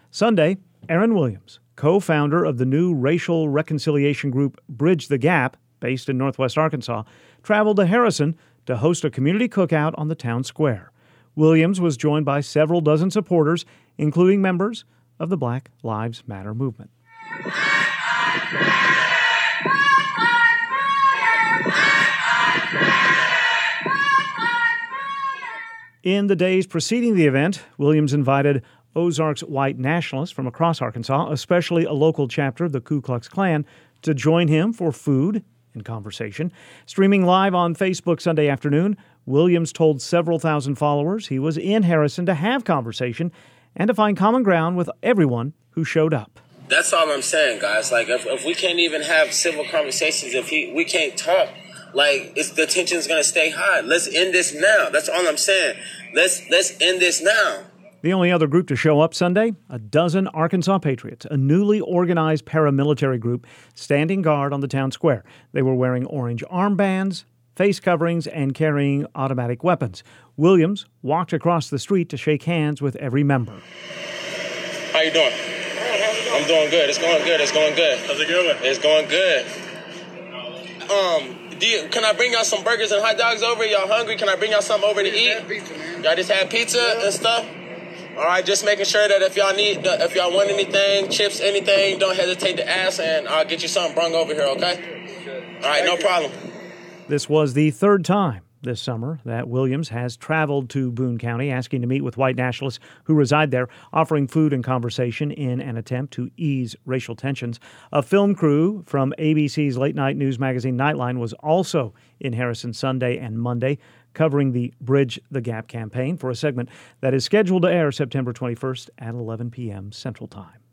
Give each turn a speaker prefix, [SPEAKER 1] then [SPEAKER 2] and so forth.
[SPEAKER 1] Sunday, Aaron Williams, co-founder of the new racial reconciliation group Bridge the Gap, based in Northwest Arkansas, traveled to Harrison to host a community cookout on the town square. Williams was joined by several dozen supporters, including members of the Black Lives Matter movement. In the days preceding the event, Williams invited Ozarks white nationalists from across Arkansas, especially a local chapter of the Ku Klux Klan, to join him for food and conversation. Streaming live on Facebook Sunday afternoon, Williams told several thousand followers he was in Harrison to have conversation and to find common ground with everyone who showed up.
[SPEAKER 2] That's all I'm saying, guys. Like, if we can't even have civil conversations, if we can't talk, like, the tension's going to stay high. Let's end this now. That's all I'm saying. Let's end this now.
[SPEAKER 1] The only other group to show up Sunday, a dozen Arkansas Patriots, a newly organized paramilitary group standing guard on the town square. They were wearing orange armbands, face coverings, and carrying automatic weapons. Williams walked across the street to shake hands with every member.
[SPEAKER 2] How you doing? I'm doing good. It's going good. It's going good.
[SPEAKER 3] How's it going?
[SPEAKER 2] It's going good. Can I bring y'all some burgers and hot dogs over? Y'all hungry? Can I bring y'all something over to eat?
[SPEAKER 3] Pizza, man.
[SPEAKER 2] Y'all just had pizza and stuff? All right, just making sure that if y'all want anything, chips, anything, don't hesitate to ask, and I'll get you something brung over here, okay? All right, no problem.
[SPEAKER 1] This was the third time this summer that Williams has traveled to Boone County asking to meet with white nationalists who reside there, offering food and conversation in an attempt to ease racial tensions. A film crew from ABC's late-night news magazine Nightline was also in Harrison Sunday and Monday, covering the Bridge the Gap campaign for a segment that is scheduled to air September 21st at 11 p.m. Central Time.